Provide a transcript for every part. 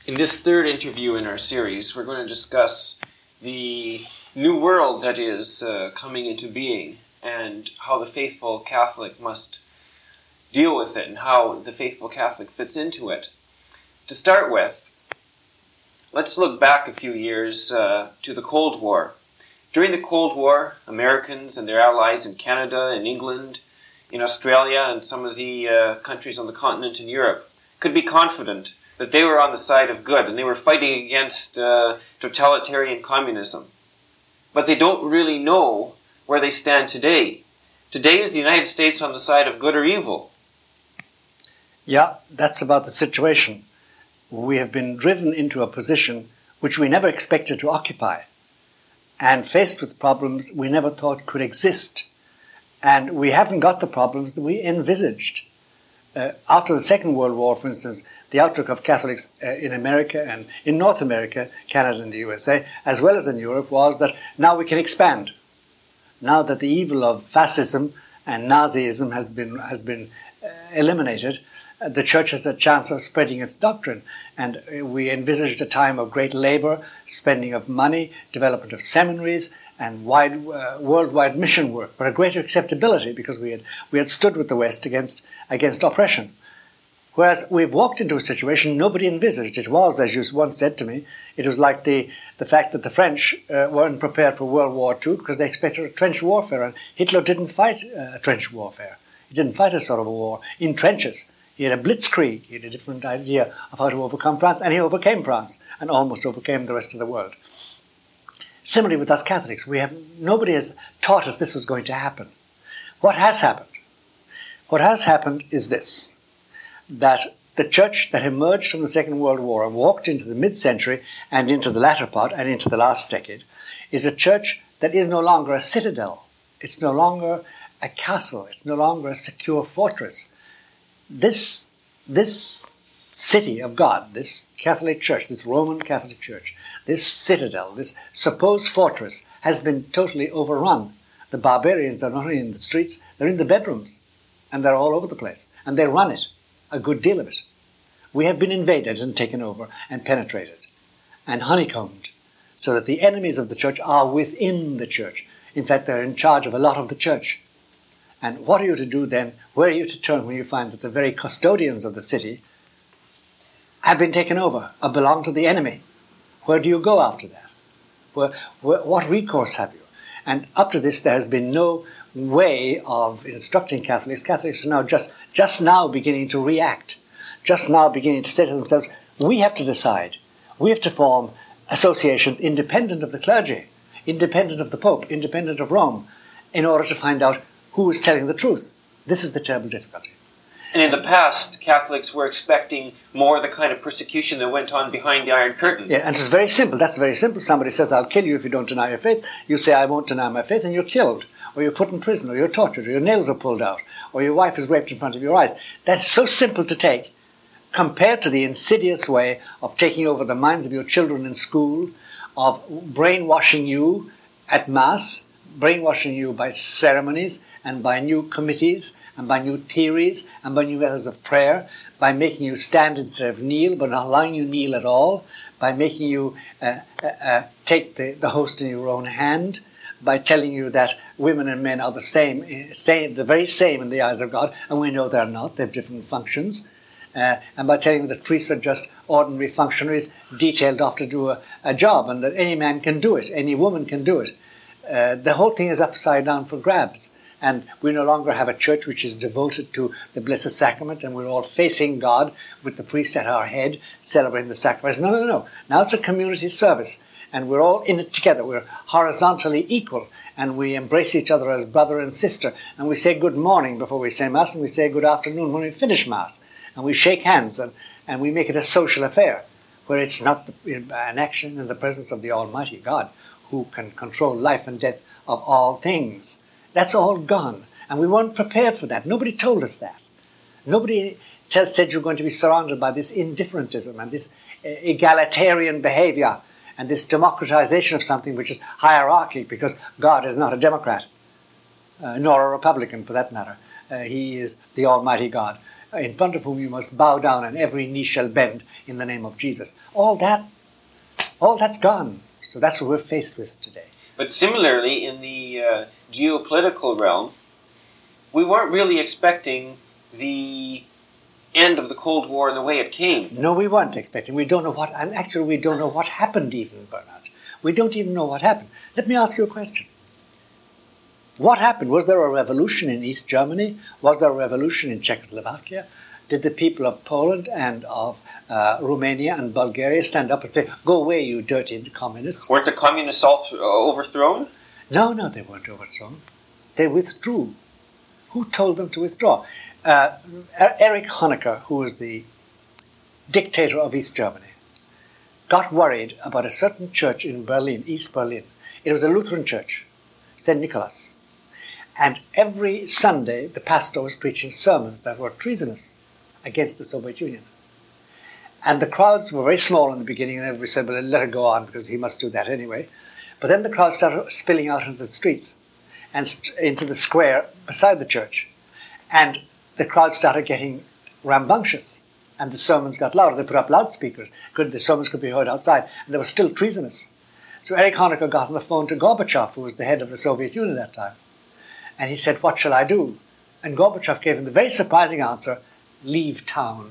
In this third interview in our series, we're going to discuss the new world that is coming into being and how the faithful Catholic must deal with it and how the faithful Catholic fits into it. To start with, let's look back a few years to the Cold War. During the Cold War, Americans and their allies in Canada and England, in Australia and some of the countries on the continent in Europe could be confident that they were on the side of good and they were fighting against totalitarian communism. But they don't really know where they stand today. Today, is the United States on the side of good or evil? Yeah, that's about the situation. We have been driven into a position which we never expected to occupy, and faced with problems we never thought could exist. And we haven't got the problems that we envisaged. After the Second World War, for instance, the outlook of Catholics in America and in North America, Canada and the USA, as well as in Europe, was that now we can expand. Now that the evil of fascism and Nazism has been eliminated, the Church has a chance of spreading its doctrine. And we envisaged a time of great labor, spending of money, development of seminaries, and worldwide mission work, but a greater acceptability because we had stood with the West against oppression. Whereas we've walked into a situation nobody envisaged. It was, as you once said to me, it was like the fact that the French weren't prepared for World War II because they expected a trench warfare, and Hitler didn't fight a trench warfare. He didn't fight a sort of a war in trenches. He had a blitzkrieg. He had a different idea of how to overcome France, and he overcame France and almost overcame the rest of the world. Similarly with us Catholics, nobody has taught us this was going to happen. What has happened? What has happened is this, that the Church that emerged from the Second World War and walked into the mid-century and into the latter part and into the last decade is a Church that is no longer a citadel. It's no longer a castle. It's no longer a secure fortress. This city of God, this Catholic Church, this Roman Catholic Church, this citadel, this supposed fortress, has been totally overrun. The barbarians are not only in the streets, they're in the bedrooms, and they're all over the place, and they run it, a good deal of it. We have been invaded and taken over and penetrated and honeycombed, so that the enemies of the Church are within the Church. In fact, they're in charge of a lot of the Church. And what are you to do then? Where are you to turn when you find that the very custodians of the city have been taken over or belong to the enemy? Where do you go after that? What recourse have you? And up to this, there has been no way of instructing Catholics. Catholics are now just now beginning to react, just now beginning to say to themselves, we have to decide. We have to form associations independent of the clergy, independent of the Pope, independent of Rome, in order to find out who is telling the truth. This is the terrible difficulty. And in the past, Catholics were expecting more of the kind of persecution that went on behind the Iron Curtain. Yeah, and it's very simple. That's very simple. Somebody says, I'll kill you if you don't deny your faith. You say, I won't deny my faith, and you're killed. Or you're put in prison, or you're tortured, or your nails are pulled out, or your wife is raped in front of your eyes. That's so simple to take, compared to the insidious way of taking over the minds of your children in school, of brainwashing you at Mass, brainwashing you by ceremonies, and by new committees, and by new theories, and by new methods of prayer, by making you stand instead of kneel, but not allowing you kneel at all, by making you take the host in your own hand, by telling you that women and men are the very same in the eyes of God, and we know they're not, they have different functions, and by telling you that priests are just ordinary functionaries detailed off to do a job, and that any man can do it, any woman can do it. The whole thing is upside down for grabs. And we no longer have a church which is devoted to the Blessed Sacrament, and we're all facing God with the priest at our head, celebrating the sacrifice. No. Now it's a community service, and we're all in it together. We're horizontally equal, and we embrace each other as brother and sister, and we say good morning before we say Mass, and we say good afternoon when we finish Mass, and we shake hands, and we make it a social affair, where it's not an action in the presence of the Almighty God, who can control life and death of all things. That's all gone, and we weren't prepared for that. Nobody told us that. Nobody said you're going to be surrounded by this indifferentism and this egalitarian behavior and this democratization of something which is hierarchic, because God is not a Democrat, nor a Republican for that matter. He is the Almighty God. in front of whom you must bow down and every knee shall bend in the name of Jesus. All that's gone. So that's what we're faced with today. But similarly, in the geopolitical realm, we weren't really expecting the end of the Cold War in the way it came. No, we weren't expecting. We don't know what, and actually we don't know what happened even, Bernard. We don't even know what happened. Let me ask you a question. What happened? Was there a revolution in East Germany? Was there a revolution in Czechoslovakia? Did the people of Poland and of Romania and Bulgaria stand up and say, "Go away, you dirty communists"? Weren't the communists all overthrown? No, they weren't overthrown. They withdrew. Who told them to withdraw? Erich Honecker, who was the dictator of East Germany, got worried about a certain church in Berlin, East Berlin. It was a Lutheran church, St. Nicholas. And every Sunday, the pastor was preaching sermons that were treasonous against the Soviet Union. And the crowds were very small in the beginning, and everybody said, well, let it go on, because he must do that anyway. But then the crowds started spilling out into the streets and into the square beside the church. And the crowd started getting rambunctious, and the sermons got louder. They put up loudspeakers. The sermons could be heard outside, and they were still treasonous. So Erich Honecker got on the phone to Gorbachev, who was the head of the Soviet Union at that time. And he said, what shall I do? And Gorbachev gave him the very surprising answer, leave town.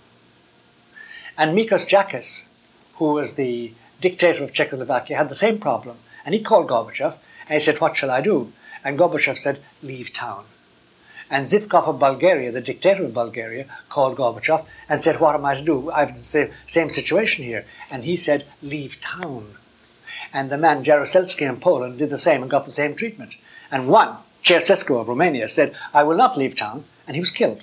And Mikos Jakis, who was the dictator of Czechoslovakia, had the same problem. And he called Gorbachev, and he said, what shall I do? And Gorbachev said, leave town. And Zivkov of Bulgaria, the dictator of Bulgaria, called Gorbachev and said, what am I to do? I have the same situation here. And he said, leave town. And the man Jaruzelski in Poland did the same and got the same treatment. And one, Ceausescu of Romania, said, I will not leave town, and he was killed.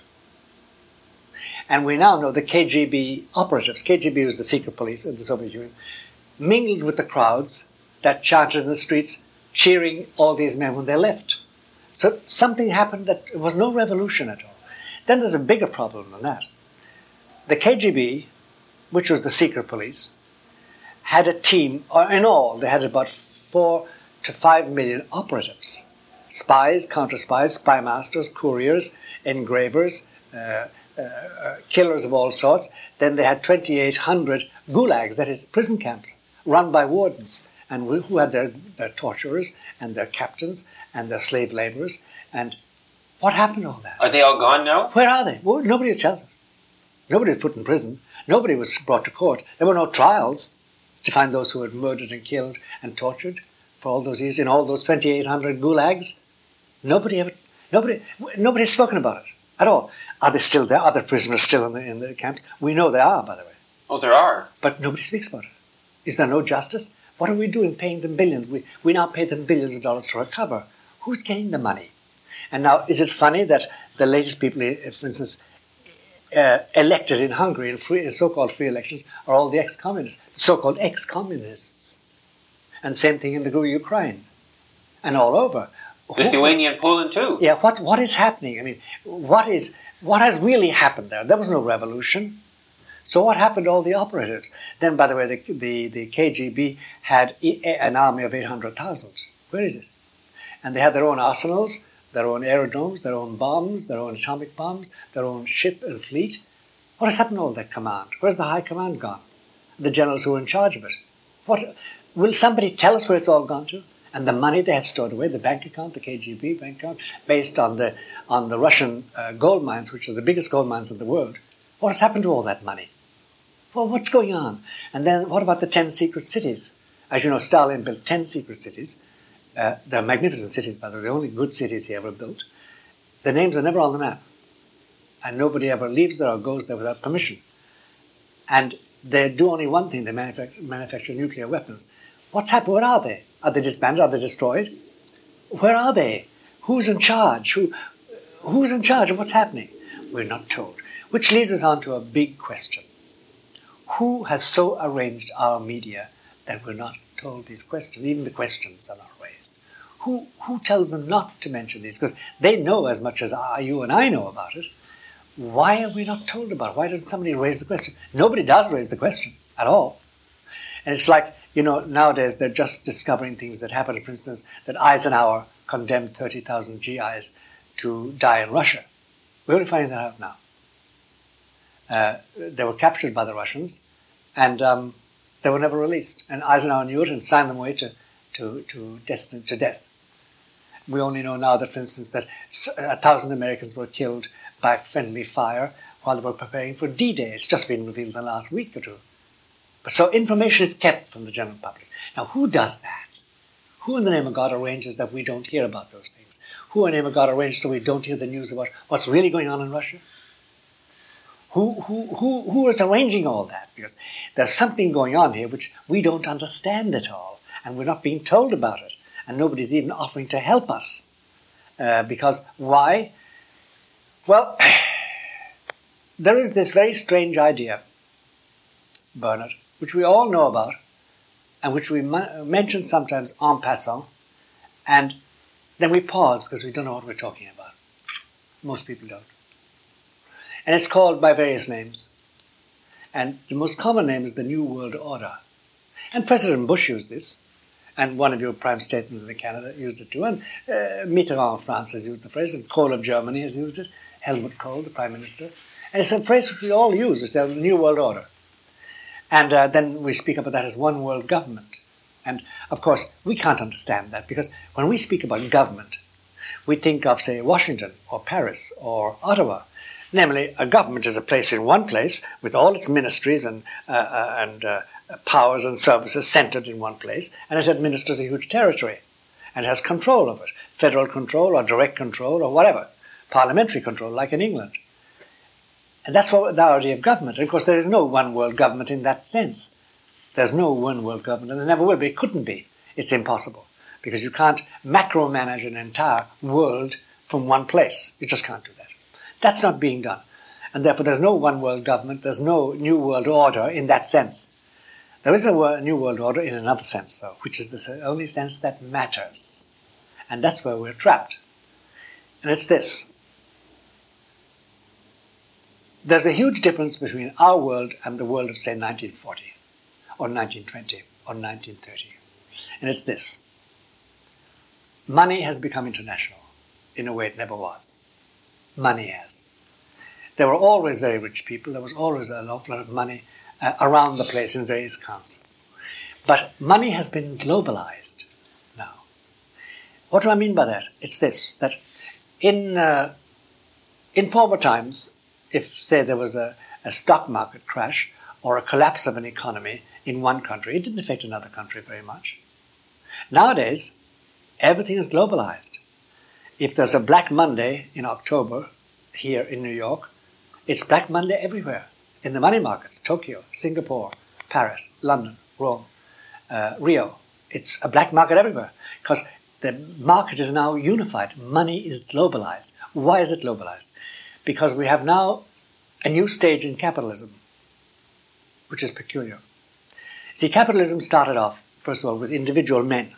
And we now know the KGB operatives, KGB was the secret police of the Soviet Union, mingled with the crowds that chanted in the streets, cheering all these men when they left. So something happened that it was no revolution at all. Then there's a bigger problem than that. The KGB, which was the secret police, had a team, or in all, they had about 4 to 5 million operatives. Spies, counter-spies, spy masters, couriers, engravers, killers of all sorts. Then they had 2,800 gulags, that is, prison camps, run by wardens, and who had their torturers and their captains and their slave laborers. And what happened to all that? Are they all gone now? Where are they? Well, nobody tells us. Nobody was put in prison. Nobody was brought to court. There were no trials to find those who had murdered and killed and tortured for all those years in all those 2,800 gulags. Nobody's spoken about it at all. Are they still there? Are the prisoners still in the camps? We know they are, by the way. Oh, there are. But nobody speaks about it. Is there no justice? What are we doing paying them billions? We now pay them billions of dollars to recover. Who's getting the money? And now, is it funny that the latest people, for instance, elected in Hungary in so-called free elections are all the ex-communists, the so-called ex-communists. And same thing in the Ukraine and all over. Lithuania and Poland too. Yeah, what is happening? I mean, what has really happened there? There was no revolution. So what happened to all the operatives? Then, by the way, the KGB had an army of 800,000. Where is it? And they had their own arsenals, their own aerodromes, their own bombs, their own atomic bombs, their own ship and fleet. What has happened to all that command? Where's the high command gone? The generals who were in charge of it. Will somebody tell us where it's all gone to? And the money they had stored away, the bank account, the KGB bank account, based on the Russian gold mines, which are the biggest gold mines in the world. What has happened to all that money? Well, what's going on? And then what about the 10 secret cities? As you know, Stalin built 10 secret cities. They're magnificent cities, by the way, the only good cities he ever built. The names are never on the map. And nobody ever leaves there or goes there without permission. And they do only one thing, they manufacture nuclear weapons. What's happened? Where are they? Are they disbanded? Are they destroyed? Where are they? Who's in charge? Who's in charge of what's happening? We're not told. Which leads us on to a big question. Who has so arranged our media that we're not told these questions? Even the questions are not raised. Who tells them not to mention these? Because they know as much as you and I know about it. Why are we not told about it? Why doesn't somebody raise the question? Nobody does raise the question at all. And it's like, nowadays they're just discovering things that happened. For instance, that Eisenhower condemned 30,000 GIs to die in Russia. We're only finding that out now. They were captured by the Russians, and they were never released. And Eisenhower knew it and signed them away to death. We only know now that, for instance, that 1,000 Americans were killed by friendly fire while they were preparing for D-Day. It's just been revealed in the last week or two. So information is kept from the general public. Now, who does that? Who in the name of God arranges that we don't hear about those things? Who in the name of God arranges so we don't hear the news about what's really going on in Russia? Who is arranging all that? Because there's something going on here which we don't understand at all, and we're not being told about it, and nobody's even offering to help us. Because why? Well, there is this very strange idea, Bernard, which we all know about, and which we mention sometimes en passant, and then we pause because we don't know what we're talking about. Most people don't. And it's called by various names. And the most common name is the New World Order. And President Bush used this, and one of your prime statesmen in Canada used it too, and Mitterrand of France has used the phrase, and Kohl of Germany has used it, Helmut Kohl, the Prime Minister. And it's a phrase which we all use, it's the New World Order. And then we speak about that as one world government. And, of course, we can't understand that, because when we speak about government, we think of, say, Washington or Paris or Ottawa. Namely, a government is a place in one place with all its ministries and powers and services centered in one place, and it administers a huge territory and has control of it, federal control or direct control or whatever, parliamentary control like in England. And that's what the idea of government. And of course, there is no one world government in that sense. There's no one world government, and there never will be. It couldn't be. It's impossible, because you can't macro-manage an entire world from one place. You just can't do that. That's not being done. And therefore, there's no one world government, there's no new world order in that sense. There is a new world order in another sense, though, which is the only sense that matters. And that's where we're trapped. And it's this. There's a huge difference between our world and the world of, say, 1940, or 1920, or 1930. And it's this. Money has become international in a way it never was. Money has. There were always very rich people. There was always an awful lot of money around the place in various accounts. But money has been globalized now. What do I mean by that? It's this, that in former times, if, say, there was a stock market crash or a collapse of an economy in one country, it didn't affect another country very much. Nowadays, everything is globalized. If there's a Black Monday in October here in New York, it's Black Monday everywhere. In the money markets, Tokyo, Singapore, Paris, London, Rome, Rio. It's a black market everywhere because the market is now unified. Money is globalized. Why is it globalized? Because we have now a new stage in capitalism, which is peculiar. See, capitalism started off, first of all, with individual men.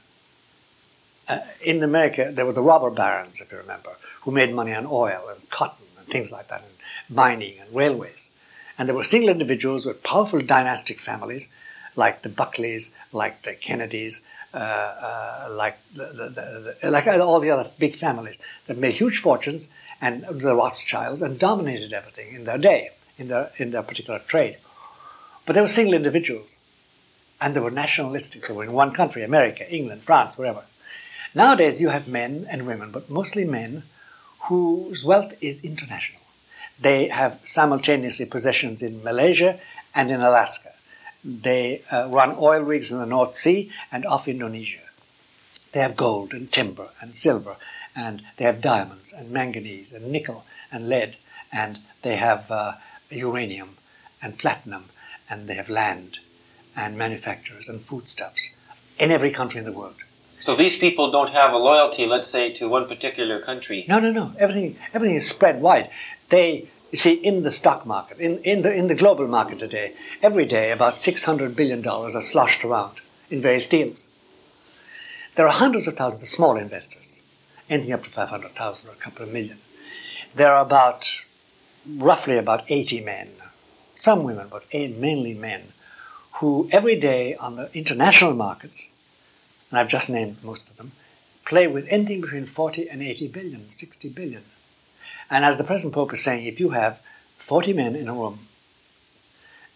In America, there were the robber barons, if you remember, who made money on oil and cotton and things like that, and mining and railways. And there were single individuals with powerful dynastic families, like the Buckleys, like the Kennedys, like all the other big families that made huge fortunes, and the Rothschilds, and dominated everything in their day, in their particular trade. But they were single individuals, and they were nationalistic. They were in one country, America, England, France, wherever. Nowadays you have men and women, but mostly men, whose wealth is international. They have simultaneously possessions in Malaysia and in Alaska. They run oil rigs in the North Sea and off Indonesia. They have gold and timber and silver, and they have diamonds and manganese and nickel and lead, and they have uranium and platinum, and they have land and manufacturers and foodstuffs in every country in the world. So these people don't have a loyalty, let's say, to one particular country. No. Everything is spread wide. You see, in the stock market, in the global market today, every day about $600 billion are sloshed around in various deals. There are hundreds of thousands of small investors, anything up to 500,000 or a couple of million. There are roughly about 80 men, some women, but mainly men, who every day on the international markets, and I've just named most of them, play with anything between 40 and 80 billion, 60 billion. And as the present Pope is saying, if you have 40 men in a room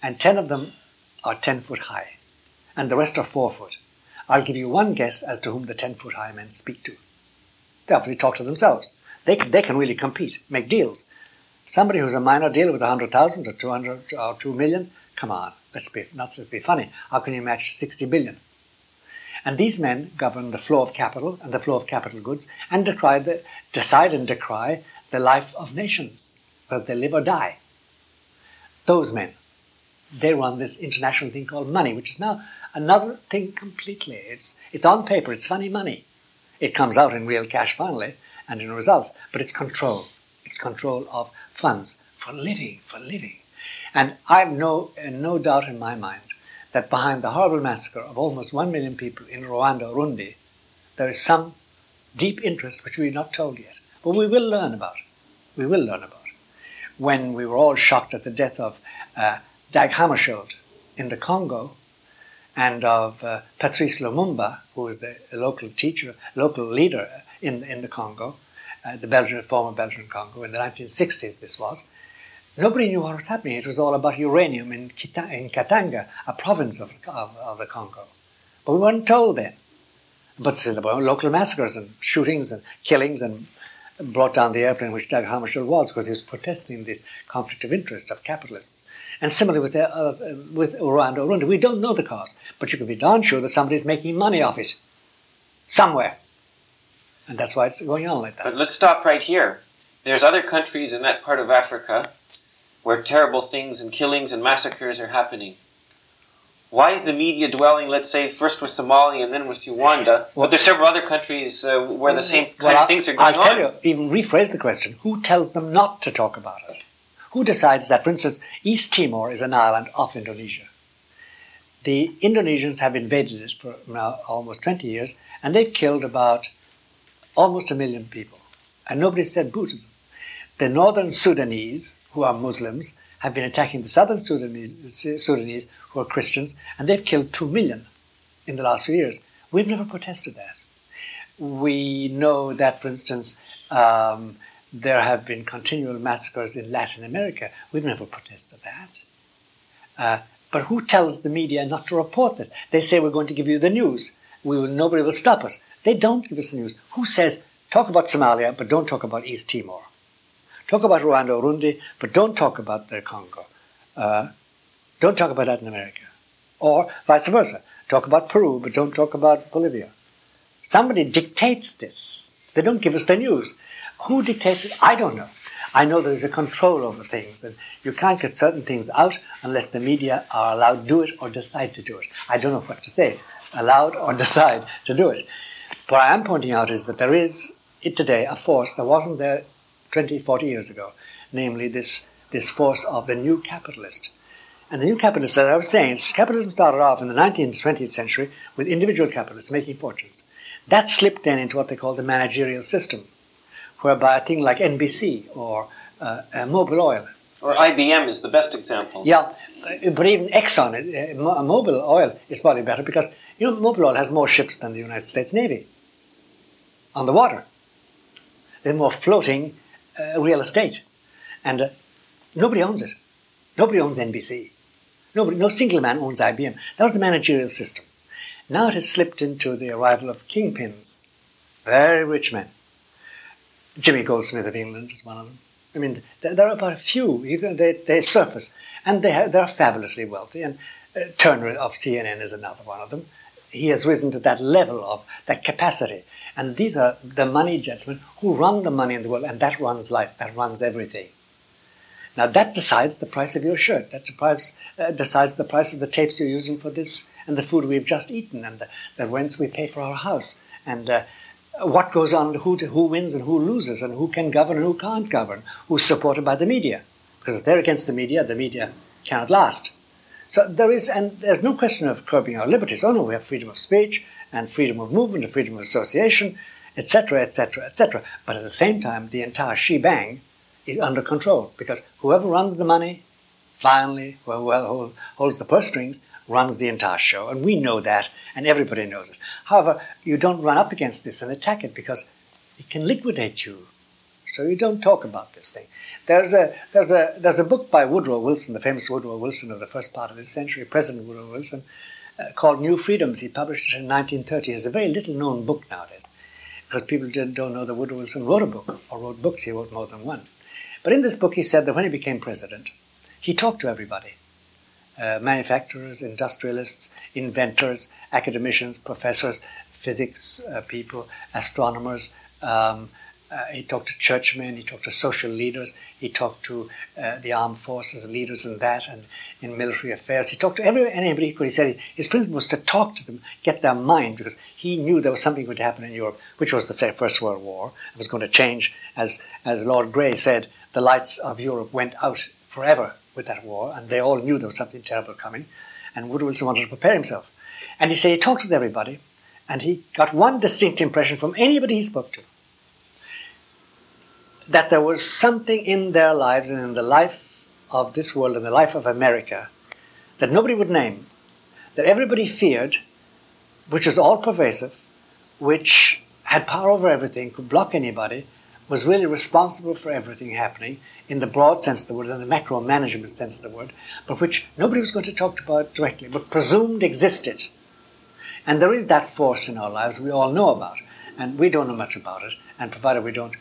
and 10 of them are 10 foot high, and the rest are 4 foot. I'll give you one guess as to whom the 10 foot high men speak to. They obviously talk to themselves. They can really compete, make deals. Somebody who's a minor dealer with 100,000 or 200 or 2 million, come on, not to be funny. How can you match 60 billion? And these men govern the flow of capital and the flow of capital goods and decide and decry the life of nations, whether they live or die. Those men, they run this international thing called money, which is now another thing completely. It's on paper, it's funny money. It comes out in real cash finally and in results, but it's control. It's control of funds for living. And I've no doubt in my mind that behind the horrible massacre of almost 1 million people in Rwanda, Burundi, there is some deep interest which we're not told yet. But we will learn about it. When we were all shocked at the death of Dag Hammarskjöld in the Congo and of Patrice Lumumba, who was the local leader in the Congo, the former Belgian Congo, in the 1960s this was, nobody knew what was happening. It was all about uranium in Katanga, a province of the Congo. But we weren't told then. But still, there were local massacres and shootings and killings and brought down the airplane which Dag Hammarskjöld was because he was protesting this conflict of interest of capitalists. And similarly with Rwanda, Burundi, we don't know the cause, but you can be darn sure that somebody's making money off it somewhere. And that's why it's going on like that. But let's stop right here. There's other countries in that part of Africa where terrible things and killings and massacres are happening. Why is the media dwelling, let's say, first with Somalia and then with Rwanda, but there's several other countries where the same kind of things are going on? I'll tell you, even rephrase the question, who tells them not to talk about it? Who decides that, for instance, East Timor is an island off Indonesia? The Indonesians have invaded it for now almost 20 years, and they've killed about almost 1 million people. And nobody said boo to them. The northern Sudanese, who are Muslims, have been attacking the southern Sudanese who are Christians, and they've killed 2 million in the last few years. We've never protested that. We know that, for instance, there have been continual massacres in Latin America. We've never protested that. But who tells the media not to report this? They say, we're going to give you the news. Nobody will stop us. They don't give us the news. Who says, talk about Somalia, but don't talk about East Timor? Talk about Rwanda, Burundi, but don't talk about the Congo. Don't talk about Latin America. Or vice versa. Talk about Peru, but don't talk about Bolivia. Somebody dictates this. They don't give us the news. Who dictates it? I don't know. I know there's a control over things, and you can't get certain things out unless the media are allowed to do it or decide to do it. I don't know what to say. Allowed or decide to do it. What I am pointing out is that there is today a force that wasn't there 20, 40 years ago, namely this force of the new capitalist. And the new capitalist, as I was saying, capitalism started off in the 19th, 20th century with individual capitalists making fortunes. That slipped then into what they call the managerial system, whereby a thing like NBC or Mobil Oil. Or IBM is the best example. Yeah, but even Exxon, Mobil Oil is probably better because, Mobil Oil has more ships than the United States Navy on the water. They're more floating real estate. And nobody owns it. Nobody owns NBC. No single man owns IBM. That was the managerial system. Now it has slipped into the arrival of kingpins, very rich men. Jimmy Goldsmith of England is one of them. I mean, there are about a few. They surface, and they're fabulously wealthy. And Turner of CNN is another one of them. He has risen to that level of that capacity. And these are the money gentlemen who run the money in the world, and that runs life, that runs everything. Now that decides the price of your shirt, that decides the price of the tapes you're using for this, and the food we've just eaten, and the rents we pay for our house, and what goes on, who wins and who loses, and who can govern and who can't govern, who's supported by the media. Because if they're against the media cannot last. So there's no question of curbing our liberties. Oh no, we have freedom of speech, and freedom of movement, and freedom of association, etc., etc., etc. But at the same time, the entire shebang is under control, because whoever runs the money, finally, who holds the purse strings, runs the entire show. And we know that, and everybody knows it. However, you don't run up against this and attack it, because it can liquidate you So you don't talk about this thing. There's a book by Woodrow Wilson, the famous Woodrow Wilson of the first part of this century, President Woodrow Wilson, called New Freedoms. He published it in 1930. It's a very little-known book nowadays, because people don't know that Woodrow Wilson wrote a book, or wrote books. He wrote more than one. But in this book, he said that when he became president, he talked to everybody. Manufacturers, industrialists, inventors, academicians, professors, physics people, astronomers. He talked to churchmen, he talked to social leaders, he talked to the armed forces leaders in that and in military affairs. He talked to anybody he could. He said his principle was to talk to them, get their mind, because he knew there was something going to happen in Europe, which was the First World War. It was going to change. As Lord Grey said, the lights of Europe went out forever with that war, and they all knew there was something terrible coming. And Woodrow Wilson wanted to prepare himself. And he said he talked with everybody, and he got one distinct impression from anybody he spoke to, that there was something in their lives and in the life of this world and the life of America that nobody would name, that everybody feared, which was all pervasive, which had power over everything, could block anybody, was really responsible for everything happening in the broad sense of the word and the macro management sense of the word, but which nobody was going to talk about directly, but presumed existed. And there is that force in our lives we all know about, and we don't know much about it, and provided we don't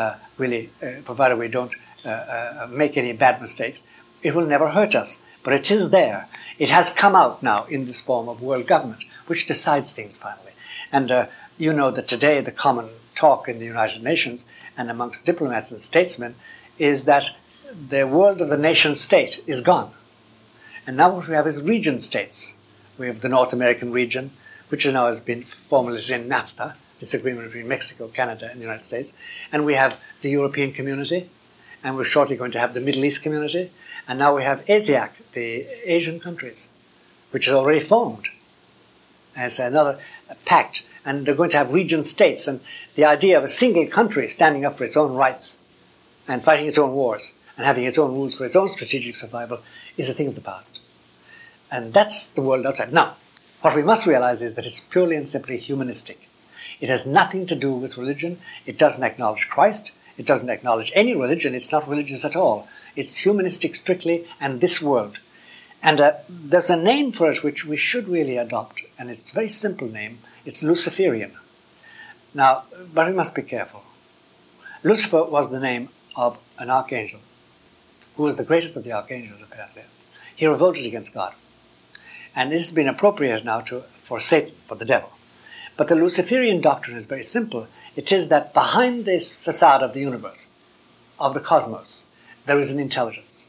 make any bad mistakes, it will never hurt us. But it is there. It has come out now in this form of world government, which decides things finally. And you know that today the common talk in the United Nations and amongst diplomats and statesmen is that the world of the nation state is gone. And now what we have is region states. We have the North American region, which now has been formalized in NAFTA, this agreement between Mexico, Canada, and the United States. And we have the European community, and we're shortly going to have the Middle East community. And now we have ASEAC, the Asian countries, which is already formed as another pact. And they're going to have region states. And the idea of a single country standing up for its own rights and fighting its own wars and having its own rules for its own strategic survival is a thing of the past. And that's the world outside. Now, what we must realize is that it's purely and simply humanistic. It has nothing to do with religion. It doesn't acknowledge Christ. It doesn't acknowledge any religion. It's not religious at all. It's humanistic strictly, and this world. And there's a name for it which we should really adopt, and it's a very simple name. It's Luciferian. Now, but we must be careful. Lucifer was the name of an archangel, who was the greatest of the archangels, apparently. He revolted against God. And this has been appropriated now for Satan, for the devil. But the Luciferian doctrine is very simple. It is that behind this facade of the universe, of the cosmos, there is an intelligence.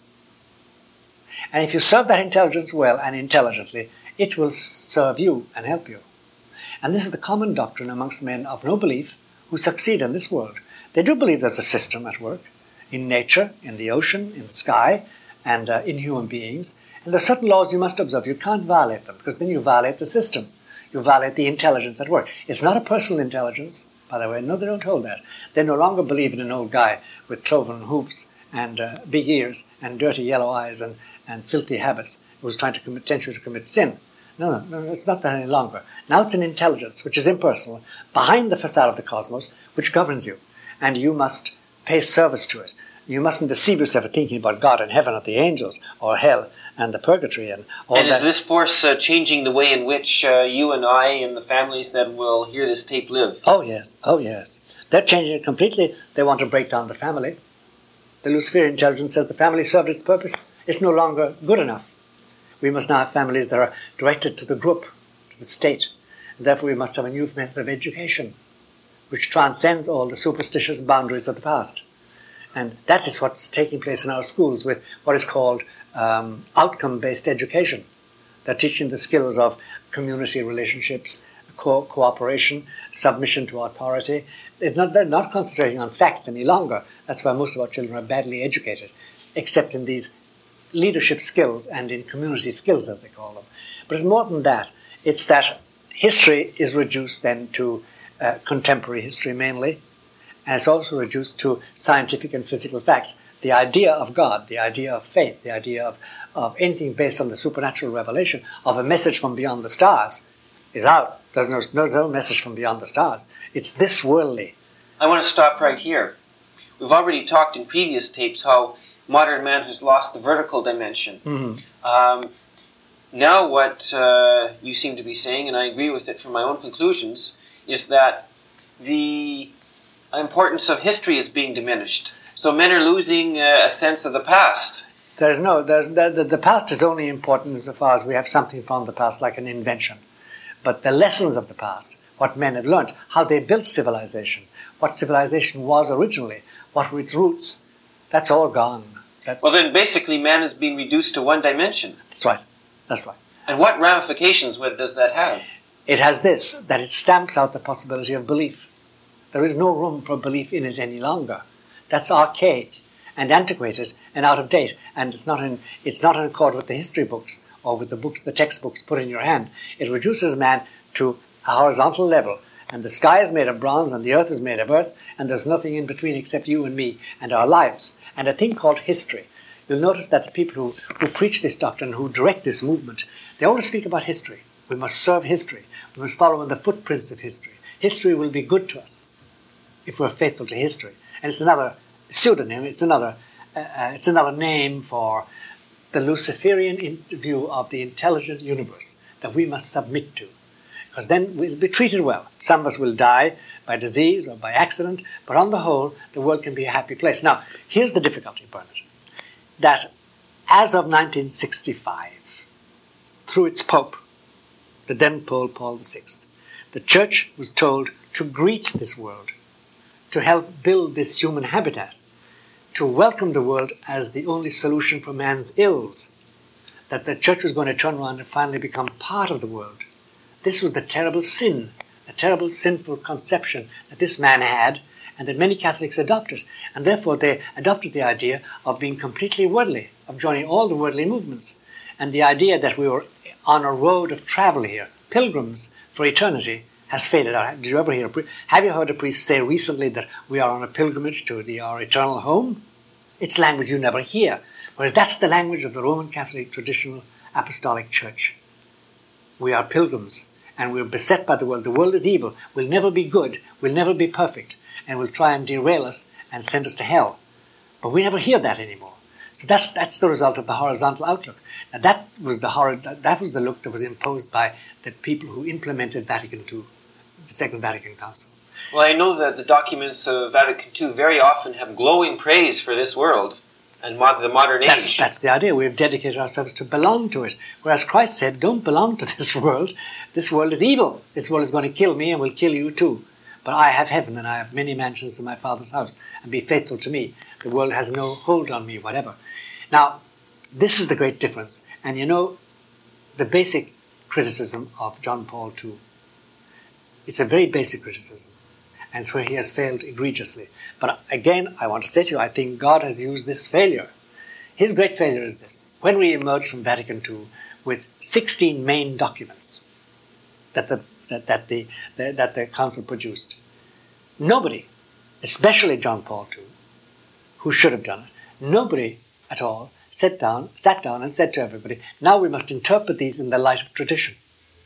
And if you serve that intelligence well and intelligently, it will serve you and help you. And this is the common doctrine amongst men of no belief who succeed in this world. They do believe there's a system at work in nature, in the ocean, in the sky, and in human beings. And there are certain laws you must observe. You can't violate them, because then you violate the system. You violate the intelligence at work. It's not a personal intelligence, by the way. No, they don't hold that. They no longer believe in an old guy with cloven hooves and big ears and dirty yellow eyes and filthy habits who was trying to tempt you to commit sin. No, it's not that any longer. Now it's an intelligence which is impersonal, behind the facade of the cosmos, which governs you. And you must pay service to it. You mustn't deceive yourself thinking about God and heaven or the angels or hell and the purgatory and all that. And is this force changing the way in which you and I and the families that will hear this tape live? Oh, yes. Oh, yes. They're changing it completely. They want to break down the family. The Luciferian intelligence says the family served its purpose. It's no longer good enough. We must now have families that are directed to the group, to the state. And therefore, we must have a new method of education, which transcends all the superstitious boundaries of the past. And that is what's taking place in our schools with what is called outcome-based education. They're teaching the skills of community relationships, cooperation, submission to authority. They're not concentrating on facts any longer. That's why most of our children are badly educated, except in these leadership skills and in community skills, as they call them. But it's more than that. It's that history is reduced then to contemporary history mainly, and it's also reduced to scientific and physical facts. The idea of God, the idea of faith, the idea of anything based on the supernatural revelation of a message from beyond the stars is out. There's no message from beyond the stars. It's this worldly. I want to stop right here. we've already talked in previous tapes how modern man has lost the vertical dimension. Mm-hmm. Now what you seem to be saying, and I agree with it from my own conclusions, is that the importance of history is being diminished. So men are losing a sense of the past. The past is only important insofar as we have something from the past, like an invention. But the lessons of the past, what men have learned, how they built civilization, what civilization was originally, what were its roots, that's all gone. Well, then basically man has been reduced to one dimension. That's right. That's right. And what ramifications does that have? It has this, that it stamps out the possibility of belief. There is no room for belief in it any longer. That's archaic and antiquated and out of date, and it's not in accord with the history books or with the textbooks put in your hand. It reduces man to a horizontal level, and the sky is made of bronze and the earth is made of earth, and there's nothing in between except you and me and our lives, and a thing called history. You'll notice that the people who preach this doctrine, who direct this movement, they always speak about history. We must serve history. We must follow in the footprints of history. History will be good to us if we're faithful to history. And it's another pseudonym, it's another name for the Luciferian view of the intelligent universe that we must submit to. Because then we'll be treated well. Some of us will die by disease or by accident, but on the whole, the world can be a happy place. Now, here's the difficulty, Bernard, that as of 1965, through its Pope, the then Pope Paul VI, the Church was told to greet this world, to help build this human habitat, to welcome the world as the only solution for man's ills, that the Church was going to turn around and finally become part of the world. This was the terrible sin, the terrible sinful conception that this man had, and that many Catholics adopted. And therefore they adopted the idea of being completely worldly, of joining all the worldly movements, and the idea that we were on a road of travel here, pilgrims for eternity, has faded out. Did you ever hear have you heard a priest say recently that we are on a pilgrimage to our eternal home? It's language you never hear, whereas that's the language of the Roman Catholic traditional apostolic church. We are pilgrims, and we're beset by the world. The world is evil, will never be good, will never be perfect, and will try and derail us and send us to hell. But we never hear that anymore. So that's the result of the horizontal outlook. Now that was the look that was imposed by the people who implemented Vatican II, the Second Vatican Council. Well, I know that the documents of Vatican II very often have glowing praise for this world and the modern age. That's the idea. We've dedicated ourselves to belong to it. Whereas Christ said, don't belong to this world. This world is evil. This world is going to kill me and will kill you too. But I have heaven and I have many mansions in my Father's house, and be faithful to me. The world has no hold on me, whatever. Now, this is the great difference. And you know, the basic criticism of John Paul II, it's a very basic criticism, and it's where he has failed egregiously. But again, I want to say to you, I think God has used this failure. His great failure is this. When we emerged from Vatican II with 16 main documents that the Council produced, nobody, especially John Paul II, who should have done it, nobody at all sat down and said to everybody, now we must interpret these in the light of tradition.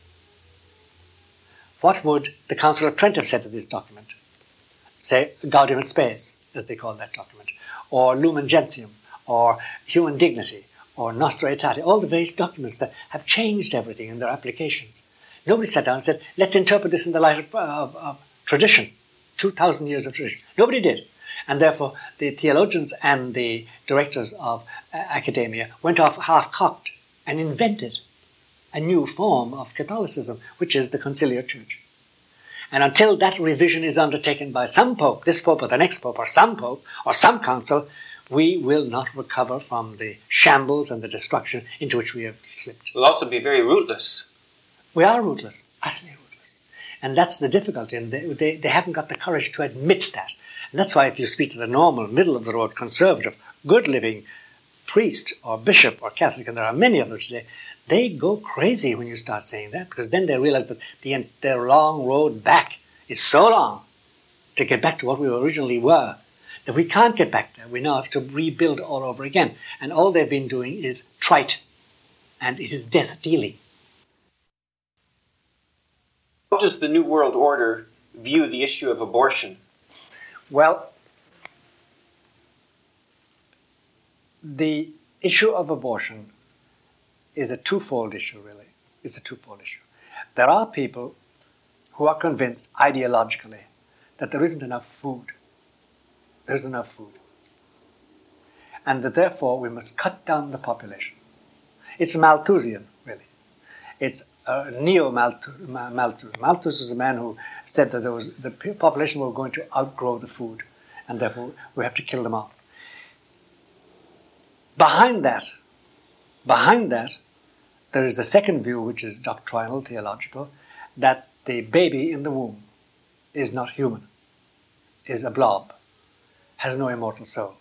What would the Council of Trent have said to this document? Say, Gaudium et Spes, as they call that document, or Lumen Gentium, or Human Dignity, or Nostra Aetate, all the various documents that have changed everything in their applications. Nobody sat down and said, let's interpret this in the light of tradition, 2,000 years of tradition. Nobody did. And therefore, the theologians and the directors of academia went off half-cocked and invented a new form of Catholicism, which is the conciliar church. And until that revision is undertaken by some pope, this pope or the next pope, or some council, we will not recover from the shambles and the destruction into which we have slipped. We'll also be very rootless. We are rootless, utterly rootless. And that's the difficulty, and they haven't got the courage to admit that. And that's why if you speak to the normal, middle-of-the-road, conservative, good-living priest or bishop or Catholic, and there are many of them today, they go crazy when you start saying that, because then they realize that their long road back is so long to get back to what we originally were, that we can't get back there. We now have to rebuild all over again. And all they've been doing is trite, and it is death-dealing. How does the New World Order view the issue of abortion? Well, the issue of abortion is a twofold issue, really. It's a twofold issue. There are people who are convinced ideologically that there isn't enough food. There isn't enough food. And that therefore we must cut down the population. It's Malthusian, really. It's neo-Malthus. Malthus was a man who said that the population were going to outgrow the food, and therefore we have to kill them off. Behind that, there is a second view, which is doctrinal, theological, that the baby in the womb is not human, is a blob, has no immortal soul.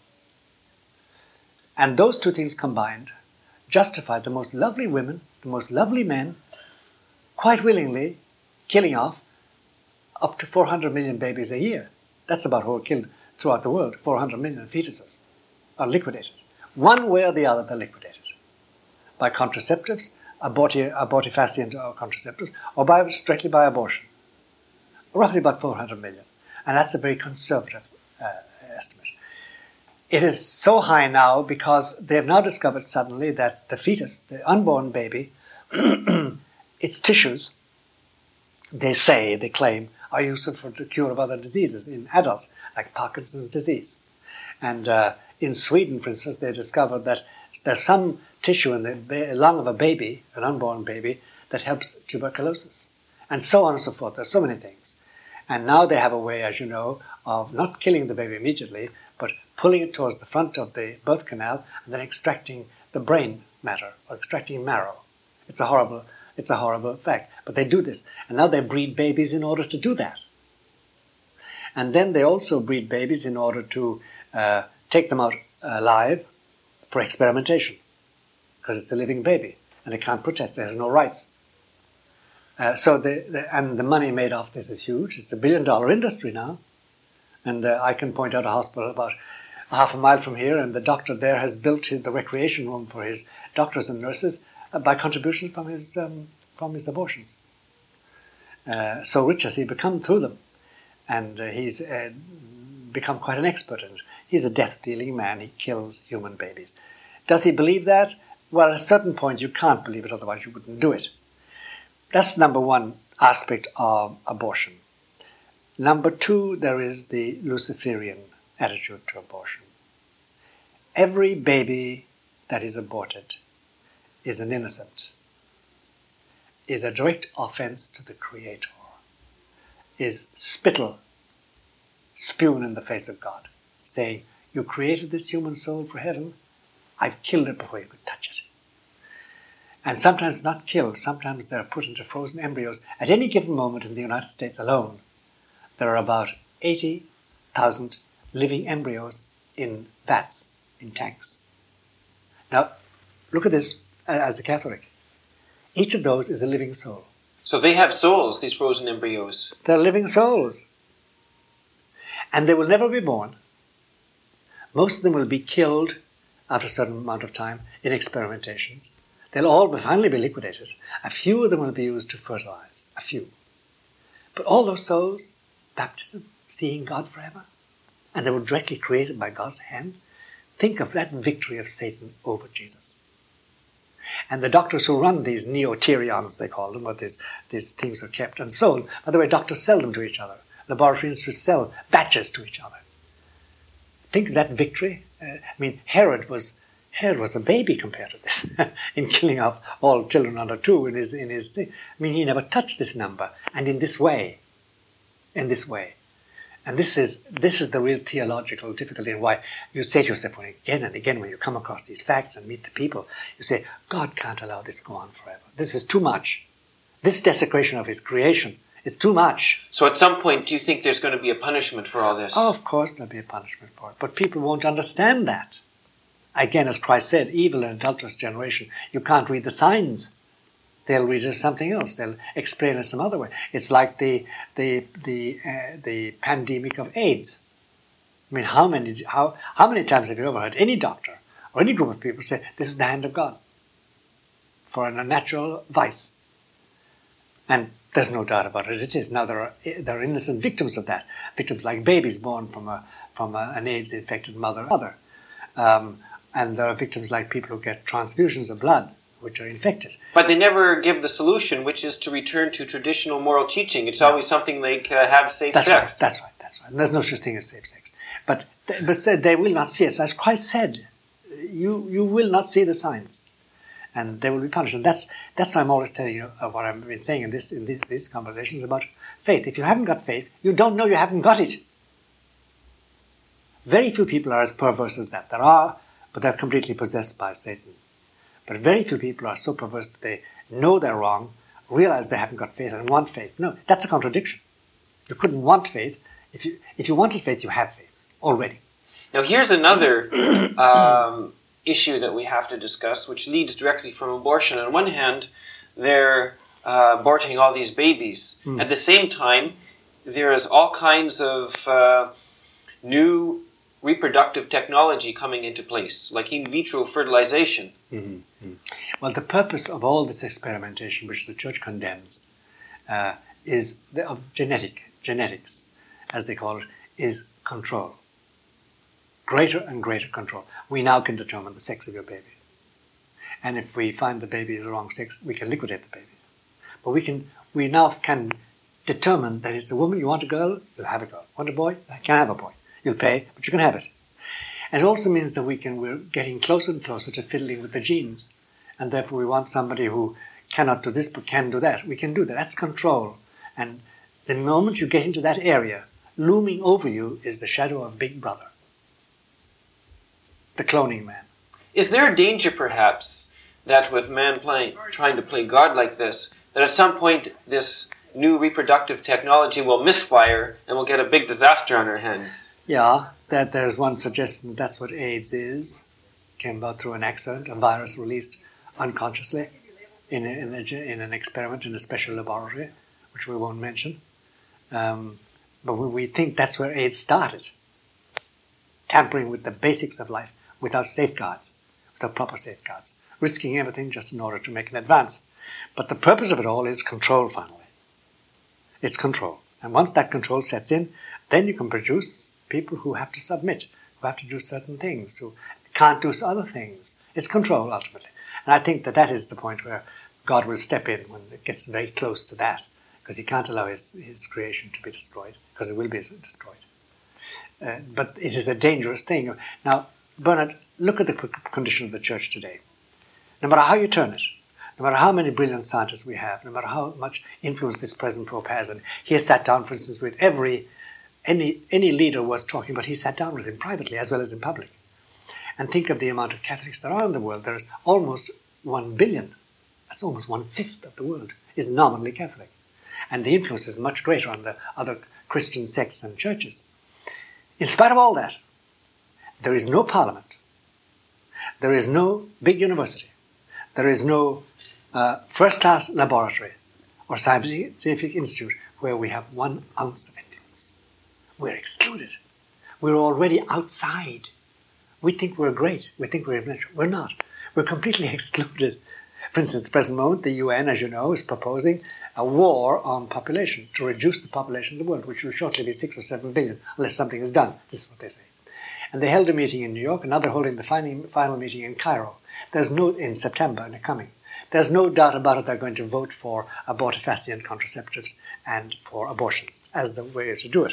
And those two things combined justify the most lovely women, the most lovely men, quite willingly killing off up to 400 million babies a year. That's about who are killed throughout the world. 400 million fetuses are liquidated. One way or the other, they're liquidated. By contraceptives, abortifacient contraceptives, or strictly by abortion. Roughly about 400 million. And that's a very conservative estimate. It is so high now because they have now discovered suddenly that the fetus, the unborn baby, its tissues, they claim, are useful for the cure of other diseases in adults, like Parkinson's disease. And in Sweden, for instance, they discovered that there's some tissue in the lung of a baby, an unborn baby, that helps tuberculosis. And so on and so forth. There's so many things. And now they have a way, as you know, of not killing the baby immediately, but pulling it towards the front of the birth canal and then extracting the brain matter, or extracting marrow. It's a horrible fact. But they do this. And now they breed babies in order to do that. And then they also breed babies in order to take them out alive for experimentation. Because it's a living baby. And it can't protest. It has no rights. And the money made off this is huge. It's $1 billion industry now. And I can point out a hospital about half a mile from here, and the doctor there has built the recreation room for his doctors and nurses by contributions from his abortions. So rich has he become through them. And he's become quite an expert in it. He's a death-dealing man. He kills human babies. Does he believe that? Well, at a certain point you can't believe it, otherwise you wouldn't do it. That's number one aspect of abortion. Number two, there is the Luciferian attitude to abortion. Every baby that is aborted is an innocent, is a direct offense to the Creator, is spittle, spewed in the face of God, saying, you created this human soul for heaven, I've killed it before you could touch it. And sometimes not killed, sometimes they're put into frozen embryos. At any given moment in the United States alone, there are about 80,000 living embryos in vats, in tanks. Now, look at this as a Catholic. Each of those is a living soul. So they have souls, these frozen embryos. They're living souls. And they will never be born. Most of them will be killed after a certain amount of time in experimentations. They'll all finally be liquidated. A few of them will be used to fertilize. A few. But all those souls, baptism, seeing God forever, and they were directly created by God's hand. Think of that victory of Satan over Jesus. And the doctors who run these neoterions, they call them, where these things are kept and sold. By the way, doctors sell them to each other. Laboratory institutes sell batches to each other. Think of that victory. Herod was a baby compared to this in killing off all children under 2 in his thing. He never touched this number, and in this way. And this is the real theological difficulty, and why you say to yourself again and again when you come across these facts and meet the people, you say, God can't allow this to go on forever. This is too much. This desecration of his creation is too much. So at some point, do you think there's going to be a punishment for all this? Oh, of course there'll be a punishment for it, but people won't understand that. Again, as Christ said, evil and adulterous generation, you can't read the signs. They'll read it as something else. They'll explain it some other way. It's like the pandemic of AIDS. How many times have you ever heard any doctor or any group of people say, this is the hand of God for a natural vice? And there's no doubt about it. It is. Now there are innocent victims of that. Victims like babies born from an AIDS-infected mother. And there are victims like people who get transfusions of blood, which are infected. But they never give the solution, which is to return to traditional moral teaching. It's always something like have safe sex. Right, that's right. And there's no such thing as safe sex. But they will not see it. As Christ said, you will not see the signs, and they will be punished. And that's why I'm always telling you what I've been saying in these conversations about faith. If you haven't got faith, you don't know you haven't got it. Very few people are as perverse as that. There are, but they're completely possessed by Satan. But very few people are so perverse that they know they're wrong, realize they haven't got faith, and want faith. No, that's a contradiction. You couldn't want faith. If you wanted faith, you have faith already. Now here's another issue that we have to discuss, which leads directly from abortion. On one hand, they're aborting all these babies. At the same time, there is all kinds of new reproductive technology coming into place, like in vitro fertilization. Well, the purpose of all this experimentation, which the Church condemns, is of genetics, as they call it, is control. Greater and greater control. We now can determine the sex of your baby. And if we find the baby is the wrong sex, we can liquidate the baby. But we now can determine that it's a woman. You want a girl, you'll have a girl. Want a boy, you can have a boy. You'll pay, but you can have it. And it also means that we're getting closer and closer to fiddling with the genes. And therefore we want somebody who cannot do this but can do that. We can do that. That's control. And the moment you get into that area, looming over you is the shadow of Big Brother, the cloning man. Is there a danger, perhaps, that with man trying to play God like this, that at some point this new reproductive technology will misfire and we'll get a big disaster on our hands? Yeah, that there's one suggestion that's what AIDS is. Came about through an accident, a virus released unconsciously in an experiment in a special laboratory, which we won't mention. But we think that's where AIDS started. Tampering with the basics of life without safeguards, without proper safeguards. Risking everything just in order to make an advance. But the purpose of it all is control, finally. It's control. And once that control sets in, then you can produce people who have to submit, who have to do certain things, who can't do other things. It's control, ultimately. And I think that is the point where God will step in when it gets very close to that, because he can't allow his creation to be destroyed, because it will be destroyed. But it is a dangerous thing. Now, Bernard, look at the condition of the church today. No matter how you turn it, no matter how many brilliant scientists we have, no matter how much influence this present Pope has, and he has sat down, for instance, with any leader was talking about, he sat down with him privately as well as in public. And think of the amount of Catholics there are in the world. There's almost 1 billion. That's almost 1/5 of the world is nominally Catholic. And the influence is much greater on the other Christian sects and churches. In spite of all that, there is no parliament. There is no big university. There is no first-class laboratory or scientific institute where we have 1 ounce of influence. We're excluded. We're already outside. We think we're great. We think we're influential. We're not. We're completely excluded. For instance, at the present moment, the UN, as you know, is proposing a war on population to reduce the population of the world, which will shortly be 6 or 7 billion, unless something is done. This is what they say. And they held a meeting in New York, and now they're holding the final meeting in Cairo. In September, and they're coming. There's no doubt about it, they're going to vote for abortifacient contraceptives and for abortions as the way to do it.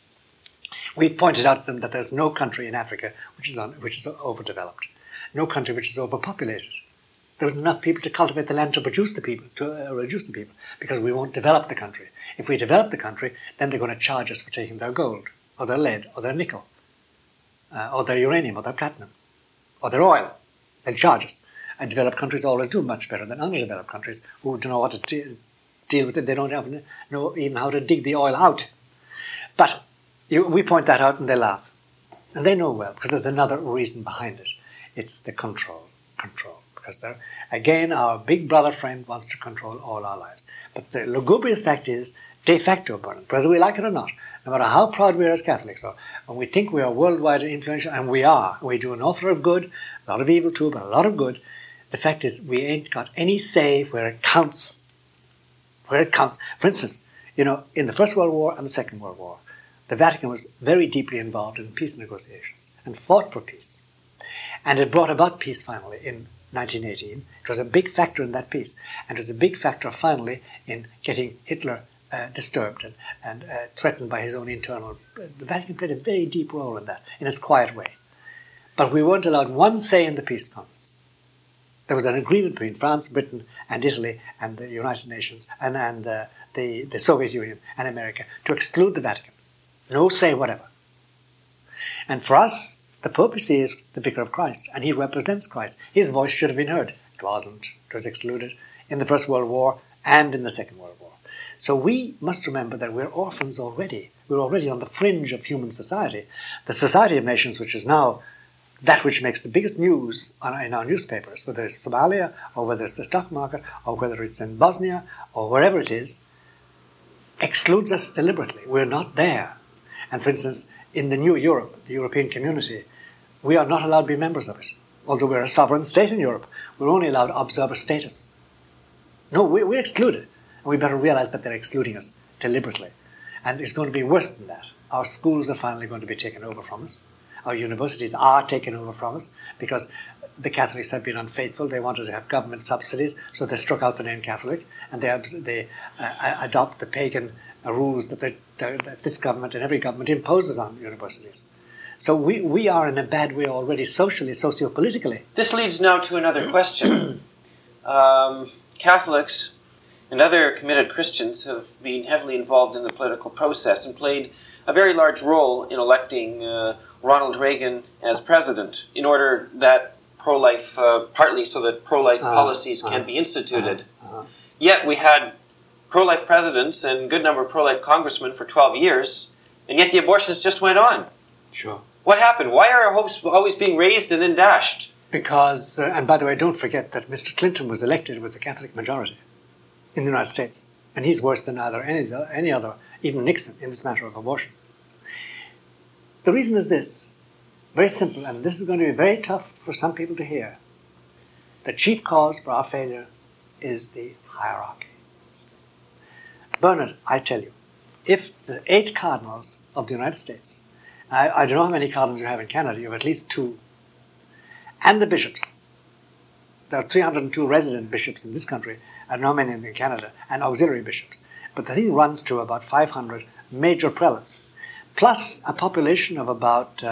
We pointed out to them that there's no country in Africa which is overdeveloped, no country which is overpopulated. There was enough people to cultivate the land to reduce the people, because we won't develop the country. If we develop the country, then they're going to charge us for taking their gold, or their lead, or their nickel, or their uranium, or their platinum, or their oil. They'll charge us. And developed countries always do much better than underdeveloped countries who don't know what to deal with it. They don't know even how to dig the oil out. But we point that out and they laugh. And they know well, because there's another reason behind it. It's the control. Because again, our big brother friend wants to control all our lives. But the lugubrious fact is, de facto, Bernard, whether we like it or not, no matter how proud we are as Catholics, or when we think we are worldwide and influential, and we are, we do an awful lot of good, a lot of evil too, but a lot of good, the fact is we ain't got any say where it counts. Where it counts. For instance, in the First World War and the Second World War, the Vatican was very deeply involved in peace negotiations and fought for peace. And it brought about peace finally in 1918. It was a big factor in that peace. And it was a big factor finally in getting Hitler disturbed and threatened by his own internal. The Vatican played a very deep role in that, in its quiet way. But we weren't allowed one say in the peace conference. There was an agreement between France, Britain, and Italy, and the United Nations, and the Soviet Union and America to exclude the Vatican. No say whatever. And for us, the papacy is the vicar of Christ, and he represents Christ. His voice should have been heard. It wasn't. It was excluded in the First World War and in the Second World War. So we must remember that we're orphans already. We're already on the fringe of human society. The Society of Nations, which is now that which makes the biggest news in our newspapers, whether it's Somalia, or whether it's the stock market, or whether it's in Bosnia, or wherever it is, excludes us deliberately. We're not there. And for instance, in the new Europe, the European community, we are not allowed to be members of it. Although we're a sovereign state in Europe, we're only allowed observer status. No, we're excluded. And we better realize that they're excluding us deliberately. And it's going to be worse than that. Our schools are finally going to be taken over from us. Our universities are taken over from us because the Catholics have been unfaithful. They wanted to have government subsidies, so they struck out the name Catholic, and they adopt the pagan rules that this government and every government imposes on universities. So we are in a bad way already socially, socio-politically. This leads now to another question. Catholics and other committed Christians have been heavily involved in the political process and played a very large role in electing Ronald Reagan as president in order that pro-life, partly so that pro-life policies can be instituted. Yet we had pro-life presidents and a good number of pro-life congressmen for 12 years, and yet the abortions just went on. Sure. What happened? Why are our hopes always being raised and then dashed? Because, and by the way, don't forget that Mr. Clinton was elected with a Catholic majority in the United States. And he's worse than any other, even Nixon, in this matter of abortion. The reason is this, very simple, and this is going to be very tough for some people to hear. The chief cause for our failure is the hierarchy. Bernard, I tell you, if the 8 cardinals of the United States, I don't know how many cardinals you have in Canada, you have at least 2, and the bishops, there are 302 resident bishops in this country, I don't know how many in Canada, and auxiliary bishops, but the thing runs to about 500 major prelates, plus a population of about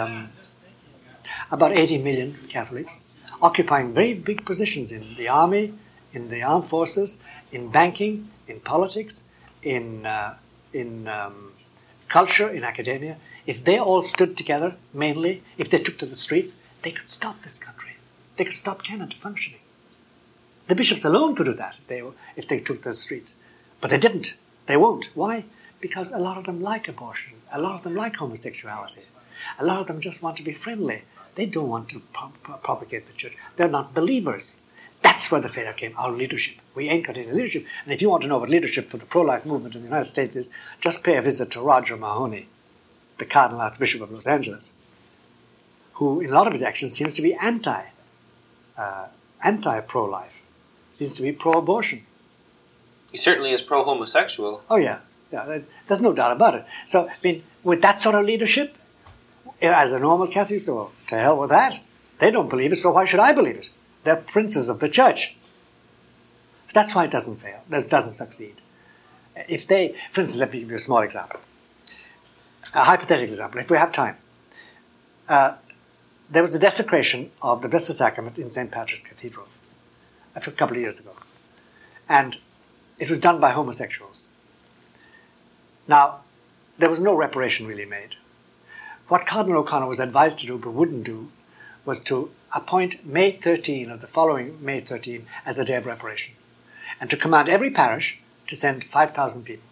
80 million Catholics, occupying very big positions in the army, in the armed forces, in banking, in politics, in culture, in academia. If they all stood together, mainly, if they took to the streets, they could stop this country. They could stop Canada functioning. The bishops alone could do that if they took to the streets. But they didn't. They won't. Why? Because a lot of them like abortion. A lot of them like homosexuality. A lot of them just want to be friendly. They don't want to propagate the church. They're not believers. That's where the failure came, our leadership. We ain't got any leadership. And if you want to know what leadership for the pro-life movement in the United States is, just pay a visit to Roger Mahoney, the Cardinal Archbishop of Los Angeles, who in a lot of his actions seems to be anti-pro-life, seems to be pro-abortion. He certainly is pro-homosexual. Oh, yeah. There's no doubt about it. So, I mean, with that sort of leadership, as a normal Catholic, so to hell with that. They don't believe it, so why should I believe it? They're princes of the church. So that's why it doesn't fail. It doesn't succeed. If they, for instance, let me give you a small example. A hypothetical example, if we have time. There was a desecration of the Blessed Sacrament in St. Patrick's Cathedral a couple of years ago. And it was done by homosexuals. Now, there was no reparation really made. What Cardinal O'Connor was advised to do but wouldn't do was to appoint May 13 of the following May 13 as a day of reparation, and to command every parish to send 5,000 people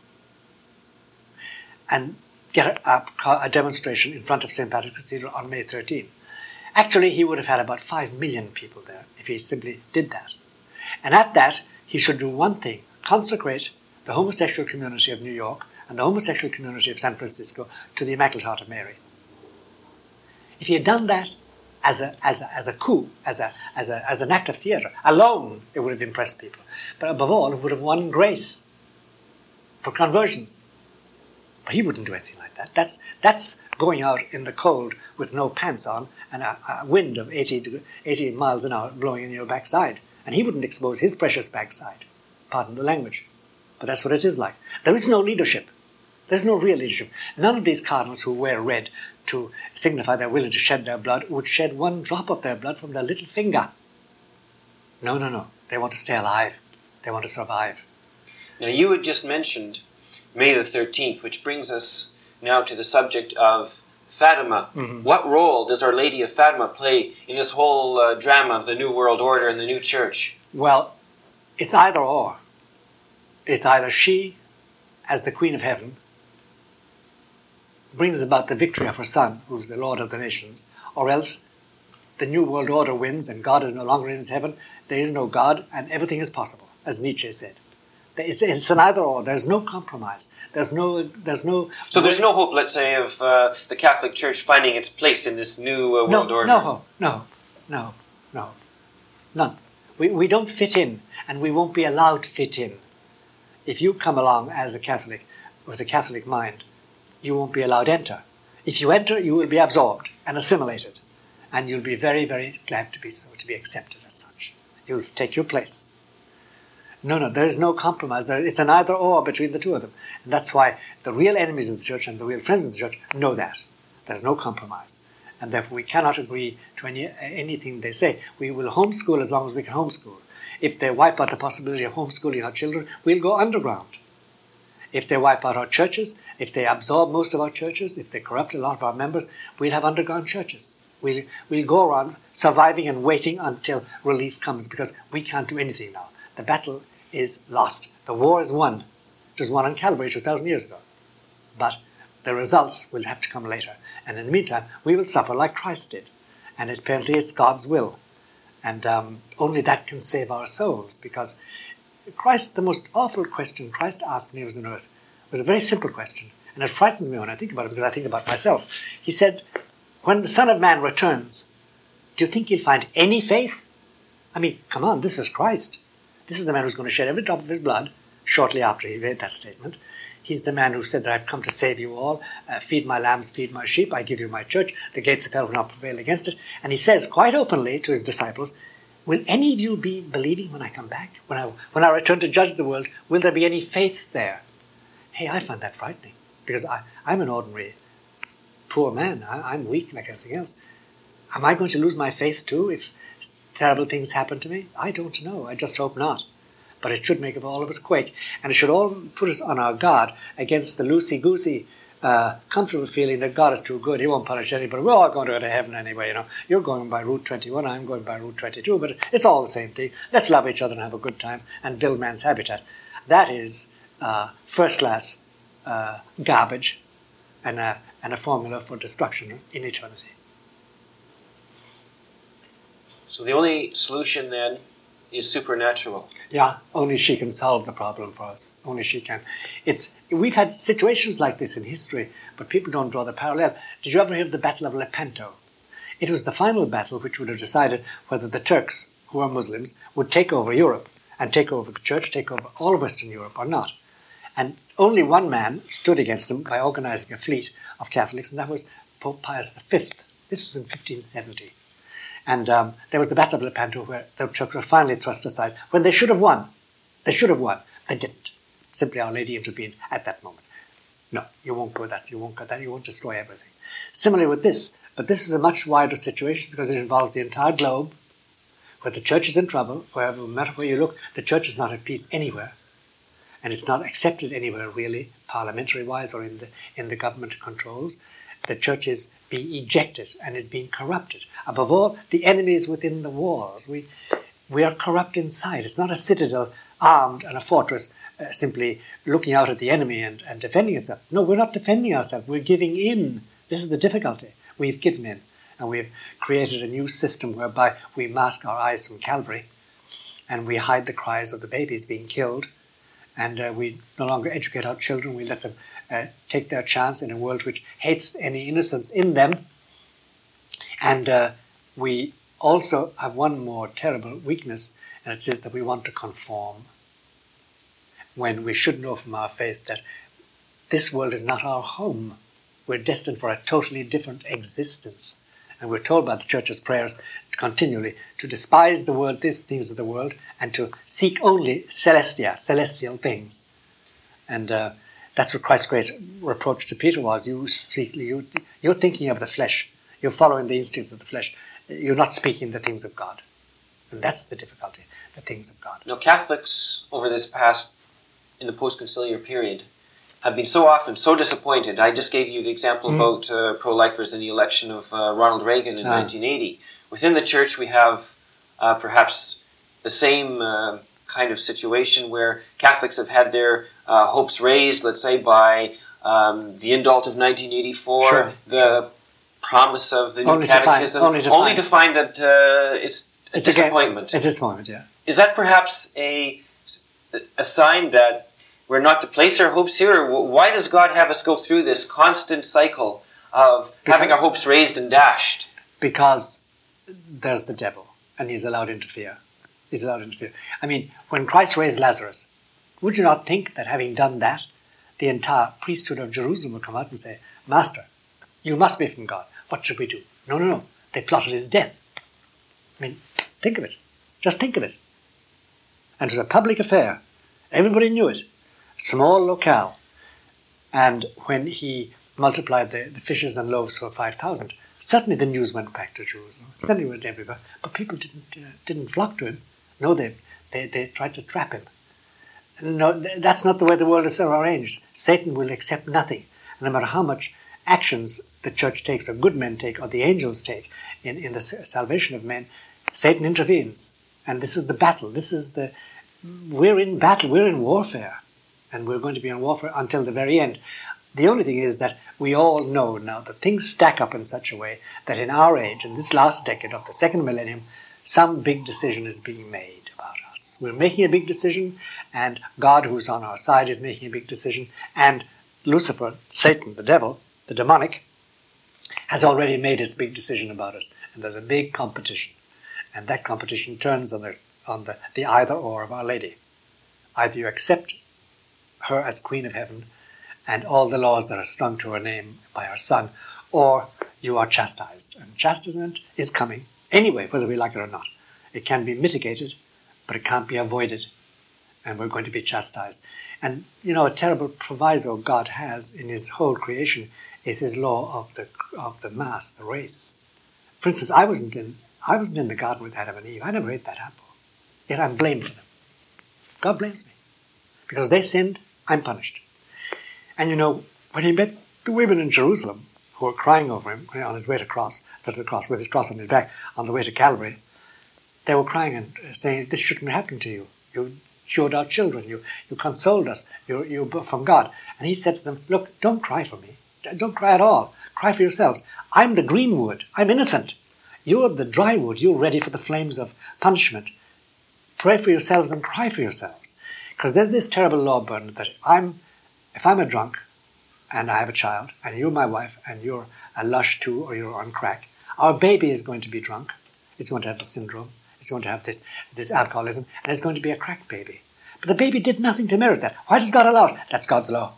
and get a demonstration in front of St. Patrick's Cathedral on May 13. Actually, he would have had about 5 million people there if he simply did that. And at that, he should do one thing, consecrate the homosexual community of New York and the homosexual community of San Francisco to the Immaculate Heart of Mary. If he had done that as a coup, as an act of theatre, alone, it would have impressed people. But above all, it would have won grace for conversions. But he wouldn't do anything like That's going out in the cold with no pants on and a wind of 80 miles an hour blowing in your backside. And he wouldn't expose his precious backside. Pardon the language. But that's what it is like. There is no leadership. There's no real leadership. None of these cardinals who wear red to signify they're willing to shed their blood would shed one drop of their blood from their little finger. No. They want to stay alive. They want to survive. Now, you had just mentioned May the 13th, which brings us now to the subject of Fatima. Mm-hmm. What role does Our Lady of Fatima play in this whole drama of the New World Order and the new church? Well, it's either or. It's either she, as the Queen of Heaven, brings about the victory of her Son, who's the Lord of the nations, or else the New World Order wins and God is no longer in his heaven. There is no God and everything is possible, as Nietzsche said. It's an either or. There's no compromise. There's no. So there's no hope, let's say, of the Catholic Church finding its place in this new world order. No hope. No. None. We don't fit in, and we won't be allowed to fit in. If you come along as a Catholic with a Catholic mind, you won't be allowed to enter. If you enter, you will be absorbed and assimilated, and you'll be very, very glad to be so, to be accepted as such. You'll take your place. No, there is no compromise. It's an either or between the two of them. And that's why the real enemies of the church and the real friends of the church know that. There's no compromise. And therefore we cannot agree to anything they say. We will homeschool as long as we can homeschool. If they wipe out the possibility of homeschooling our children, we'll go underground. If they wipe out our churches, if they absorb most of our churches, if they corrupt a lot of our members, we'll have underground churches. We'll go around surviving and waiting until relief comes, because we can't do anything now. The battle is lost. The war is won. It was won on Calvary 2,000 years ago. But the results will have to come later. And in the meantime, we will suffer like Christ did. And apparently it's God's will. And only that can save our souls, because Christ, the most awful question Christ asked when he was on earth was a very simple question. And it frightens me when I think about it, because I think about myself. He said, when the Son of Man returns, do you think he'll find any faith? I mean, come on, this is Christ. This is the man who's going to shed every drop of his blood shortly after he made that statement. He's the man who said that I've come to save you all. Feed my lambs, feed my sheep. I give you my church. The gates of hell will not prevail against it. And he says quite openly to his disciples, will any of you be believing when I come back? When I return to judge the world, will there be any faith there? Hey, I find that frightening, because I'm an ordinary poor man. I'm weak like everything else. Am I going to lose my faith too if terrible things happen to me? I don't know. I just hope not. But it should make all of us quake. And it should all put us on our guard against the loosey-goosey, comfortable feeling that God is too good. He won't punish anybody. We're all going to go to heaven anyway, you know. You're going by Route 21, I'm going by Route 22, but it's all the same thing. Let's love each other and have a good time and build man's habitat. That is first-class garbage and a formula for destruction in eternity. So the only solution then is supernatural. Yeah, only she can solve the problem for us. Only she can. We've had situations like this in history, but people don't draw the parallel. Did you ever hear of the Battle of Lepanto? It was the final battle which would have decided whether the Turks, who are Muslims, would take over Europe and take over the church, take over all of Western Europe or not. And only one man stood against them by organizing a fleet of Catholics, and that was Pope Pius V. This was in 1570. And there was the Battle of Lepanto, where the Turks were finally thrust aside when they should have won. They should have won. They didn't. Simply Our Lady intervened at that moment. No, you won't go that. You won't go that. You won't destroy everything. Similarly with this, but this is a much wider situation because it involves the entire globe, where the church is in trouble. No matter where you look, the church is not at peace anywhere, and it's not accepted anywhere really, parliamentary-wise or in the government controls. The church is being ejected and is being corrupted. Above all, the enemy is within the walls. We are corrupt inside. It's not a citadel armed and a fortress simply looking out at the enemy and defending itself. No, we're not defending ourselves. We're giving in. This is the difficulty. We've given in. And we've created a new system whereby we mask our eyes from Calvary and we hide the cries of the babies being killed. And we no longer educate our children. We let them take their chance in a world which hates any innocence in them. And we also have one more terrible weakness, and it is that we want to conform, when we should know from our faith that this world is not our home. we're destined for a totally different existence. And we're told by the Church's prayers continually to despise the world, these things of the world, and to seek only celestial things. And that's what Christ's great reproach to Peter was. You're thinking of the flesh. You're following the instincts of the flesh. You're not speaking the things of God. And that's the difficulty, the things of God. Now, Catholics over this past, in the post-conciliar period, have been so often so disappointed. I just gave you the example about pro-lifers in the election of Ronald Reagan in 1980. Within the Church, we have perhaps the same kind of situation where Catholics have had their hopes raised, let's say, by the indult of 1984, Sure. the promise of the new Only catechism, only to find that it's a disappointment. It's a disappointment, yeah. Is that perhaps a sign that we're not to place our hopes here? Or why does God have us go through this constant cycle of having our hopes raised and dashed? Because there's the devil, and he's allowed to interfere. He's allowed to interfere. I mean, when Christ raised Lazarus, would you not think that having done that, the entire priesthood of Jerusalem would come out and say, Master, you must be from God. What should we do? No. They plotted his death. I mean, think of it. Just think of it. And it was a public affair. Everybody knew it. Small locale. And when he multiplied the fishes and loaves for 5,000, certainly the news went back to Jerusalem. Certainly went everywhere. But people didn't flock to him. No, they tried to trap him. No, that's not the way the world is arranged. Satan will accept nothing. And no matter how much actions the church takes, or good men take, or the angels take in the salvation of men, Satan intervenes. And this is the battle. We're in battle. We're in warfare. And we're going to be in warfare until the very end. The only thing is that we all know now that things stack up in such a way that in our age, in this last decade of the second millennium, some big decision is being made about us. We're making a big decision, and God, who's on our side, is making a big decision, and Lucifer, Satan, the devil, the demonic, has already made his big decision about us. And there's a big competition. And that competition turns on the either or of Our Lady. Either you accept her as Queen of Heaven and all the laws that are strung to her name by her Son, or you are chastised. And chastisement is coming anyway, whether we like it or not. It can be mitigated, but it can't be avoided. And we're going to be chastised. And, a terrible proviso God has in his whole creation is his law of the mass, the race. For instance, I wasn't in the garden with Adam and Eve. I never ate that apple. Yet I'm blamed for them. God blames me. Because they sinned, I'm punished. And when he met the women in Jerusalem who were crying over him on his way to the cross, with his cross on his back, on the way to Calvary, they were crying and saying, this shouldn't happen to you. You cured our children. You consoled us. You're from God. And he said to them, look, don't cry for me. Don't cry at all. Cry for yourselves. I'm the green wood. I'm innocent. You're the dry wood. You're ready for the flames of punishment. Pray for yourselves and cry for yourselves. Because there's this terrible law, Bernard, that if I'm a drunk and I have a child, and you're my wife, and you're a lush too, or you're on crack, our baby is going to be drunk. It's going to have the syndrome. It's going to have this alcoholism, and it's going to be a crack baby. But the baby did nothing to merit that. Why does God allow it? That's God's law.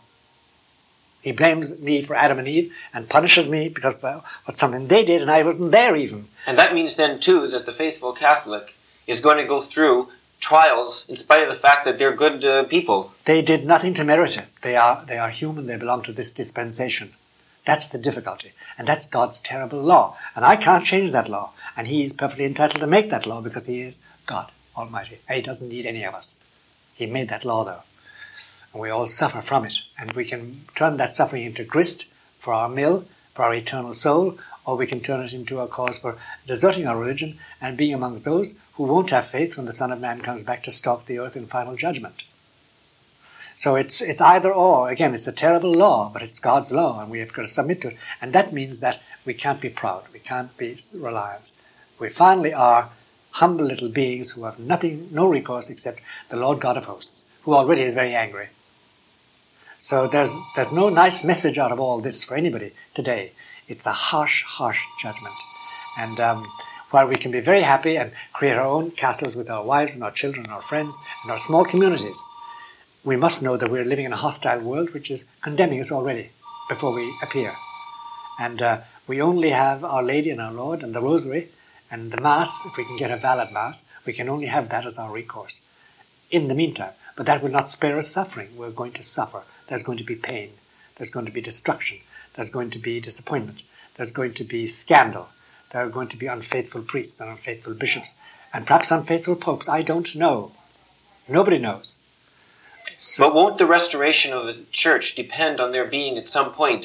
He blames me for Adam and Eve and punishes me because of what something they did, and I wasn't there even. And that means then, too, that the faithful Catholic is going to go through trials in spite of the fact that they're good people. They did nothing to merit it. They are human. They belong to this dispensation. That's the difficulty. And that's God's terrible law. And I can't change that law. And he's perfectly entitled to make that law because he is God Almighty. And he doesn't need any of us. He made that law, though. And we all suffer from it. And we can turn that suffering into grist for our mill, for our eternal soul, or we can turn it into a cause for deserting our religion and being among those who won't have faith when the Son of Man comes back to stalk the earth in final judgment. So it's either or. Again, it's a terrible law, but it's God's law, and we have got to submit to it. And that means that we can't be proud. We can't be reliant. We finally are humble little beings who have no recourse except the Lord God of hosts, who already is very angry. So there's no nice message out of all this for anybody today. It's a harsh, harsh judgment. And while we can be very happy and create our own castles with our wives and our children and our friends and our small communities, we must know that we're living in a hostile world which is condemning us already before we appear. And we only have Our Lady and our Lord and the Rosary and the Mass. If we can get a valid Mass, we can only have that as our recourse in the meantime. But that will not spare us suffering. We're going to suffer. There's going to be pain. There's going to be destruction. There's going to be disappointment. There's going to be scandal. There are going to be unfaithful priests and unfaithful bishops and perhaps unfaithful popes. I don't know. Nobody knows. So, but won't the restoration of the Church depend on there being at some point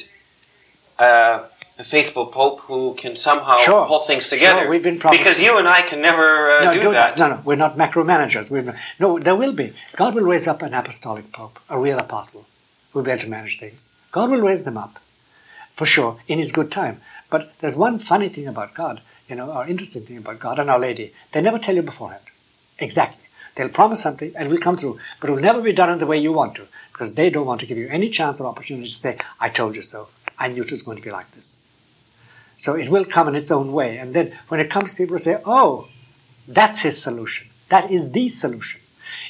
a faithful pope who can somehow pull things together? Sure, we've been promised. Because you and I can never do that. No, we're not macromanagers. No, there will be. God will raise up an apostolic pope, a real apostle, who will be able to manage things. God will raise them up, for sure, in His good time. But there's one funny thing about God, or interesting thing about God and Our Lady. They never tell you beforehand. Exactly. They'll promise something and will come through, but it will never be done in the way you want to, because they don't want to give you any chance or opportunity to say, I told you so. I knew it was going to be like this. So it will come in its own way. And then when it comes, people say, oh, that's His solution. That is the solution.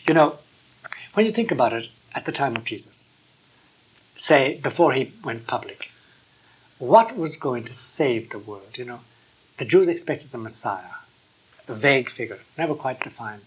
When you think about it, at the time of Jesus, say, before He went public, what was going to save the world? The Jews expected the Messiah, the vague figure, never quite defined.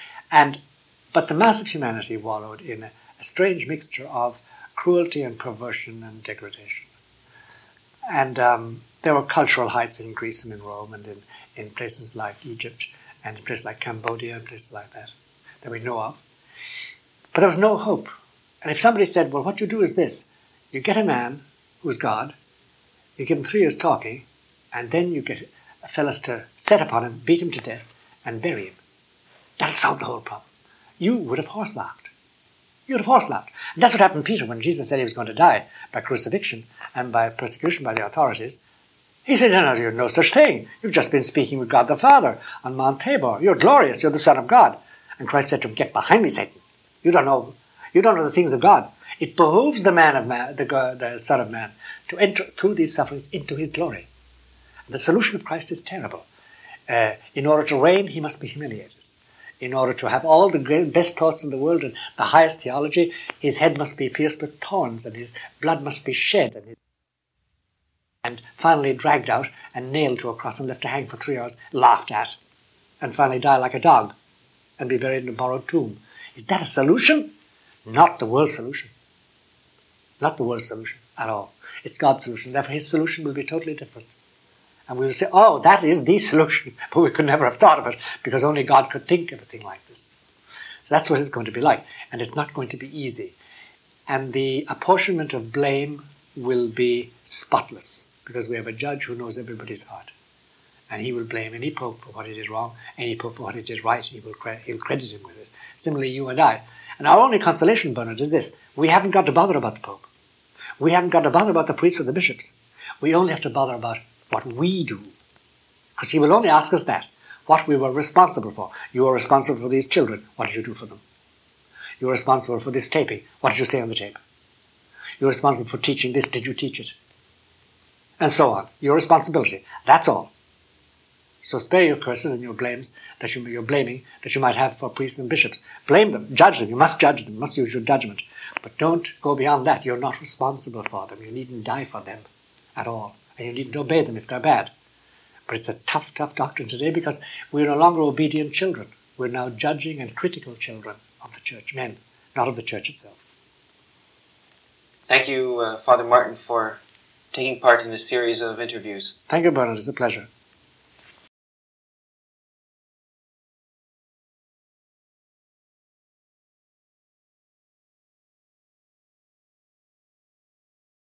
But the mass of humanity wallowed in a strange mixture of cruelty and perversion and degradation. And there were cultural heights in Greece and in Rome and in places like Egypt and in places like Cambodia and places like that we know of. But there was no hope. And if somebody said, well, what you do is this. You get a man who's God, you give him 3 years talking, and then you get fellas to set upon him, beat him to death, and bury him. That'll solve the whole problem. You would have horse-laughed. You would have horse-laughed. And that's what happened to Peter when Jesus said he was going to die by crucifixion and by persecution by the authorities. He said, no, you're no such thing. You've just been speaking with God the Father on Mount Tabor. You're glorious. You're the Son of God. And Christ said to him, get behind me, Satan. You don't know the things of God. It behooves the man of man, the Son of Man, to enter through these sufferings into His glory. The solution of Christ is terrible. In order to reign, He must be humiliated. In order to have all the best thoughts in the world and the highest theology, His head must be pierced with thorns and His blood must be shed and finally dragged out and nailed to a cross and left to hang for 3 hours, laughed at, and finally die like a dog and be buried in a borrowed tomb. Is that a solution? Not the world's solution. Not the world's solution at all. It's God's solution. Therefore, His solution will be totally different. And we will say, oh, that is the solution. But we could never have thought of it because only God could think of a thing like this. So that's what it's going to be like. And it's not going to be easy. And the apportionment of blame will be spotless because we have a judge who knows everybody's heart. And He will blame any pope for what he did wrong, any pope for what he did right. He'll credit him with it. Similarly, you and I. And our only consolation, Bernard, is this. We haven't got to bother about the pope. We haven't got to bother about the priests or the bishops. We only have to bother about what we do. Because He will only ask us that. What we were responsible for. You were responsible for these children. What did you do for them? You were responsible for this taping. What did you say on the tape? You were responsible for teaching this. Did you teach it? And so on. Your responsibility. That's all. So spare your curses and your blames that you're blaming that you might have for priests and bishops. Blame them. Judge them. You must judge them. You must use your judgment. But don't go beyond that. You're not responsible for them. You needn't die for them at all. And you needn't obey them if they're bad. But it's a tough, tough doctrine today because we're no longer obedient children. We're now judging and critical children of the church, men, not of the church itself. Thank you, Father Martin, for taking part in this series of interviews. Thank you, Bernard. It's a pleasure.